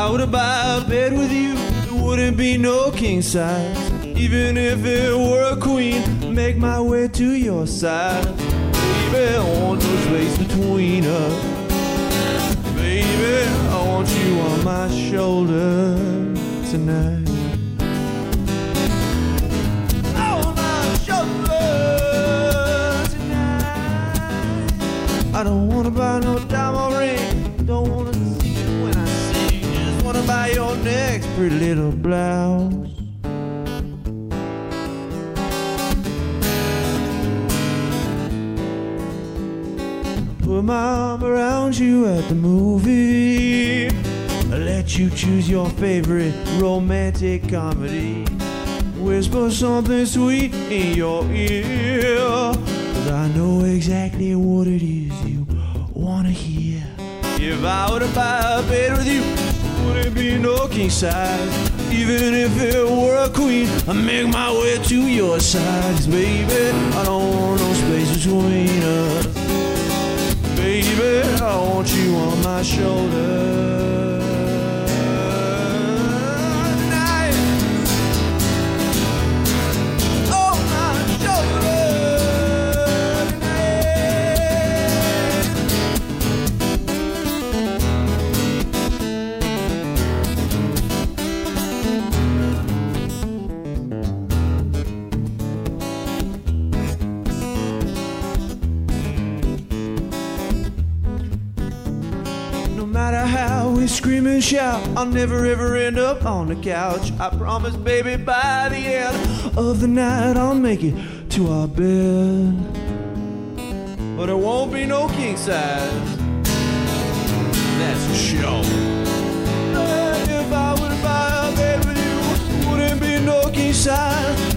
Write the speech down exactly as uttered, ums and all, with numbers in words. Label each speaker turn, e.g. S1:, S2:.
S1: I were to buy a bed with you, there wouldn't be no king size. Even if it were a queen, make my way to your side. Baby, I want no space between us. Baby, I want you on my shoulder tonight. On my shoulder tonight. I don't wanna buy no diamond ring, don't wanna see you when I sing. Just wanna buy your next pretty little blouse. Put my arm around you at the movie, let you choose your favorite romantic comedy. Whisper something sweet in your ear, 'cause I know exactly what it is you wanna hear. If I were to buy a bed with you, wouldn't be no king size. Even if it were a queen, I'd make my way to your side. 'Cause baby, I don't want no space between us. Baby, I want you on my shoulder tonight. On my shoulder No matter how we scream and shout, I'll never ever end up on the couch. I promise, baby, by the end of the night I'll make it to our bed. But it won't be no king size, that's for sure. And if I would buy a bed with you, wouldn't be no king size.